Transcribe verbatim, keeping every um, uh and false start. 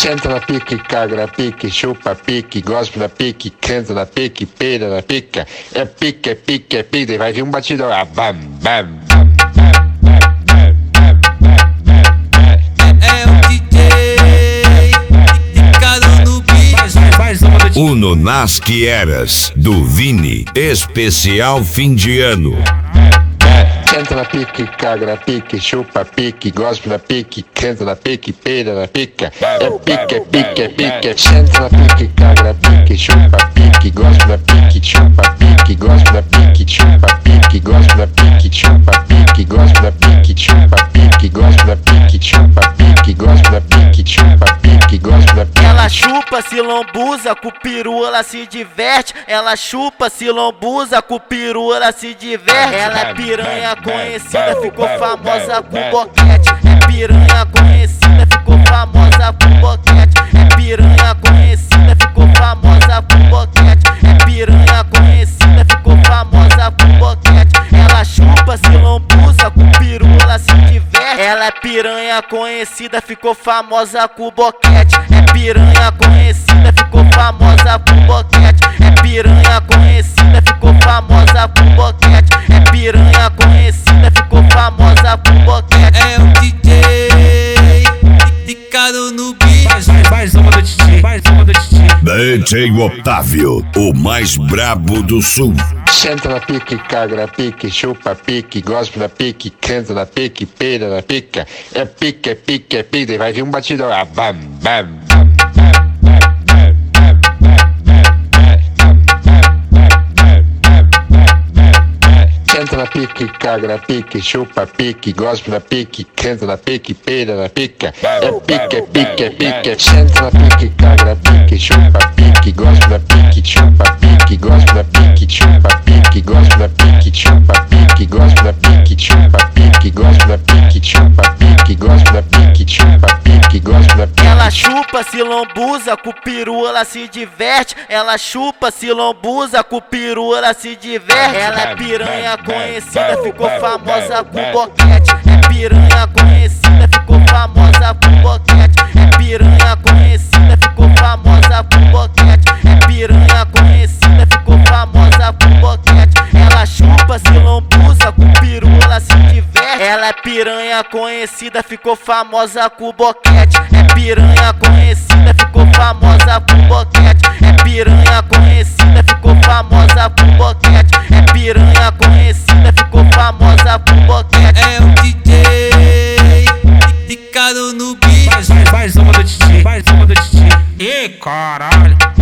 Senta na pique, caga na pique, chupa pique, gospe na pique, canta na pique, peida na pica. É pique, é pique, é pique, e vai vir um batidão. Ah, bam, bam, bam, bam, bam, bam. É o D J Icaro no beat. O Nas Que Eras, do Vini, especial fim de ano. Senta na pique, caga na pique, chupa pique, gospe na pique, canta na pique, peida na pica. É pique, é pique, é pique. Senta na pique, caga na pique, chupa pique, gospe na pique, chupa pique, gospe na pique, chupa pique, gospe na pique, chupa pique, gospe na pique, chupa pique, gospe na pique, chupa pique, gospe na pique, chupa pique, gospe na pique. Ela chupa, se lambuza, com o peru ela se diverte. Ela chupa, se lambuza, com o peru ela se diverte. Ela é piranha conhecida, ficou famosa com boquete. É piranha conhecida, ficou famosa com boquete. É piranha conhecida, ficou famosa com boquete. É piranha conhecida, ficou famosa com boquete. Ela chupa, se lambuza, com o peru ela se diverte. Ela é piranha conhecida, ficou famosa com boquete. É piranha conhecida, ficou famosa com boquete. É piranha conhecida, ficou famosa com boquete. É piranha conhecida, ficou famosa com boquete. É o D J Icaro no beat. Mais, mais, mais uma do Titi, mais uma do Titi. D J Otávio, o mais brabo do sul. Senta na pique, caga na pique, chupa pique, gospe na pique, canta na pique, peida na pica. É pique, é pique, é pique, e vai vir um batidão. Ah, bam, bam, bam, bam, bam, bam, bam. Senta na pique, caga na pique, chupa pique, gospe na pique, canta na pique, peida na pica. É pique, é pique, é pique. Senta na pique, caga na pique, chupa pique, gospe na pique, chupa pique, gospe na pique, chupa pique, gospe na pique, chupa pique, gospe na pique, chupa pique, gospe na pique, chupa pique, gospe na pique, chupa pique, gospe na pique. Ela chupa, se lambuza, com o peru ela se diverte. Ela chupa, se lambuza, com o peru ela se diverte. Ela é piranha conhecida, ficou famosa com boquete. É piranha conhecida, ficou famosa com boquete. É piranha conhecida, ficou famosa com boquete. É piranha conhecida, ficou famosa com boquete. Ela chupa, se lambuza, com o peru ela se diverte. Ela é piranha conhecida, ficou famosa com boquete. É piranha conhecida, ficou famosa com boquete. É piranha conhecida, ficou famosa com boquete. É piranha conhecida, ficou famosa com boquete. É o D J Icaro no beat. Mais, mais, mais uma do Titi, mais uma do Titi. Ih, caralho.